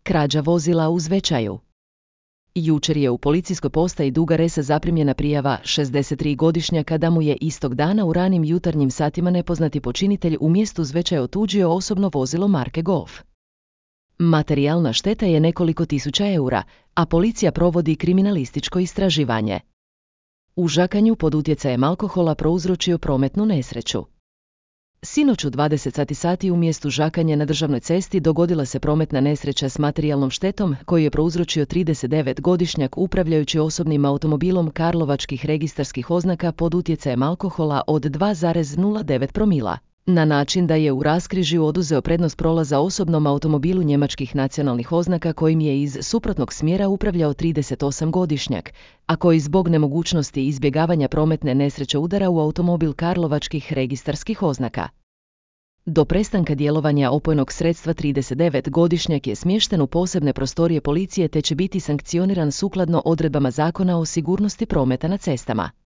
Krađa vozila u Zvečaju. Jučer je u policijskoj postaji Duga Resa zaprimljena prijava 63-godišnjaka da mu je istog dana u ranim jutarnjim satima nepoznati počinitelj u mjestu Zvečaj otuđio osobno vozilo marke Golf. Materijalna šteta je nekoliko tisuća eura, a policija provodi kriminalističko istraživanje. U Žakanju pod utjecajem alkohola prouzročio prometnu nesreću. Sinoć u 20 sati u mjestu Žakanje na državnoj cesti dogodila se prometna nesreća s materijalnom štetom koju je prouzročio 39-godišnjak upravljajući osobnim automobilom karlovačkih registarskih oznaka pod utjecajem alkohola od 2,09 promila, na način da je u raskrižju oduzeo prednost prolaza osobnom automobilu njemačkih nacionalnih oznaka kojim je iz suprotnog smjera upravljao 38-godišnjak, a koji zbog nemogućnosti izbjegavanja prometne nesreće udara u automobil karlovačkih registarskih oznaka. Do prestanka djelovanja opojnog sredstva 39-godišnjak je smješten u posebne prostorije policije te će biti sankcioniran sukladno odredbama Zakona o sigurnosti prometa na cestama.